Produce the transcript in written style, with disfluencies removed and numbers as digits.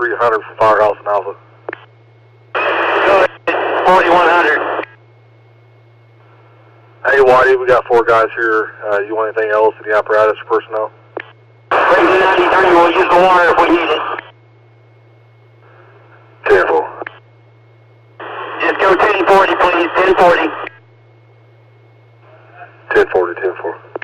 4300 for Firehouse and Alpha. Go ahead, 4100. Hey, Whitey, we got 4 guys here. You want anything else? Any apparatus or personnel? Crazy 93, we'll use the water if we need it. Careful. Just go 1040, please, 1040. 1040, 1040.